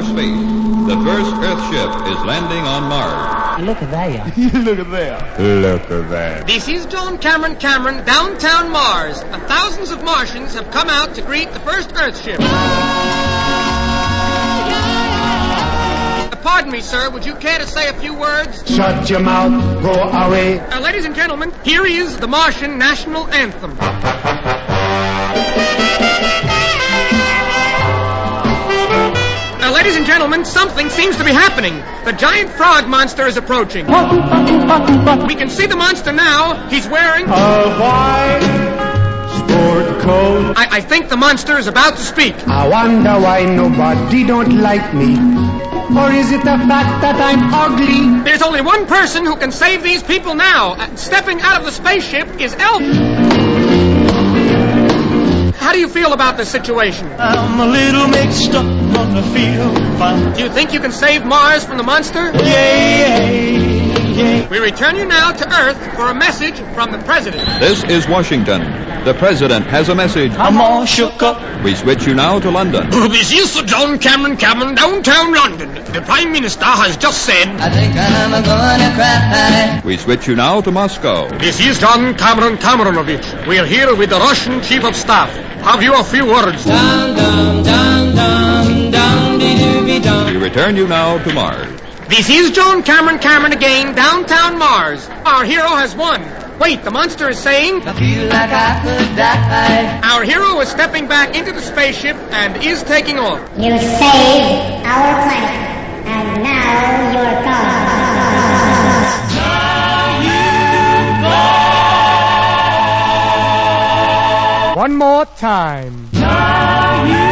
outer space. The first Earthship is landing on Mars. Look at there. Look at there. Look at that. This is John Cameron, downtown Mars. Thousands of Martians have come out to greet the first Earthship. Pardon me, sir. Would you care to say a few words? Shut your mouth. Go away. Ladies and gentlemen, here is the Martian National Anthem. Ladies and gentlemen, something seems to be happening. The giant frog monster is approaching. We can see the monster now. He's wearing A white sport coat. I think the monster is about to speak. I wonder why nobody don't like me. Or is it the fact that I'm ugly? There's only one person who can save these people now. Stepping out of the spaceship is Elton. How do you feel about this situation? I'm a little mixed up on the field. Fine. Do you think you can save Mars from the monster? Yeah. We return you now to Earth for a message from the President. This is Washington. The President has a message. I'm all shook up. We switch you now to London. This is John Cameron, downtown London. The Prime Minister has just said... I think I'm gonna cry. We switch you now to Moscow. This is John Cameronovich. We are here with the Russian Chief of Staff. Have you a few words? Dum, dum, dum, dum, dum, dee dum. We return you now to Mars. This is John Cameron again, downtown Mars. Our hero has won. Wait, the monster is saying... I feel like I could die. Our hero is stepping back into the spaceship and is taking off. You saved our planet, and now you're gone. One more time. Now you